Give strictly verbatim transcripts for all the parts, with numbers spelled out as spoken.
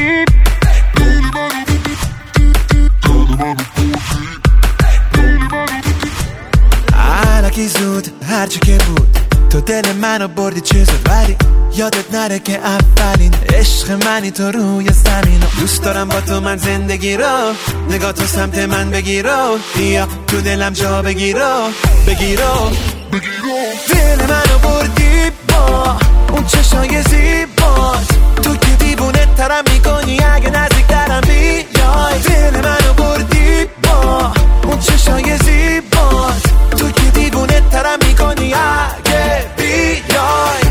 بردی الکی زود هرچی که بود تو دل منو بردی چه زود، ولی یادت نره که اولین عشق منی تو روی زمین. دوست دارم با تو من زندگی رو، نگاه تو سمت من بگیرو، بیا تو دلم جا بگیرو بگیرو دل منو بردی با اون چشای زیبات، تو که دیوونه ترم میکنی اگه نزدیک ترم بیای. دل منو بردی با اون چشای زیبات، تو که دیوونه ترم میکنی اگه بیای.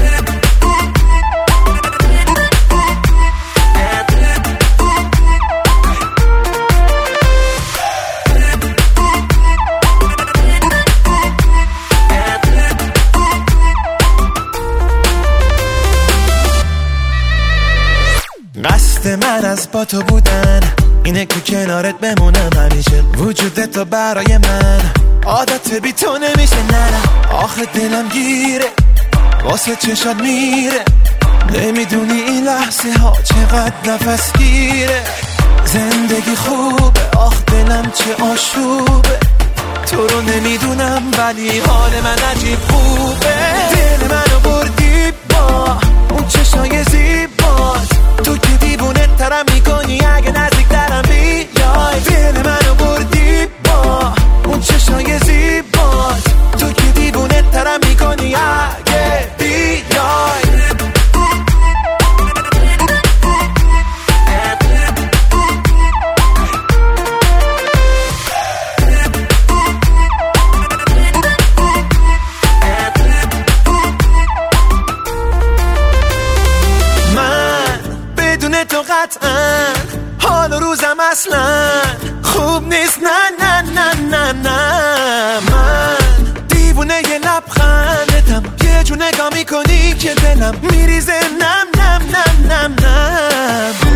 قصد من از با تو بودن اینه که کنارت بمونم همیشه، وجودت تو برای من عادت بی تو نمیشه. نه نه آخه دلم گیره واسه چشات میره، نمیدونی این لحظه ها چقدر نفس گیره. زندگی خوبه آخ دلم چه آشوبه، تو رو نمیدونم ولی حال من عجیب خوبه. دل منو بردی با اون چشای زیبات، تو که دیوونه ترم میکنی اگه نزدیک ترم بیای. دل منو بردی با اون چشای زیبات، تو که دیوونه ترم میکنی اگه بیای. تو قطعا حال و روزم اصلا خوب نیست، نه نه نه نه نه. من دیوونه یه لبخندتم، یه جو نگاه میکنی که دلم میریزه نم نم نم نم نم.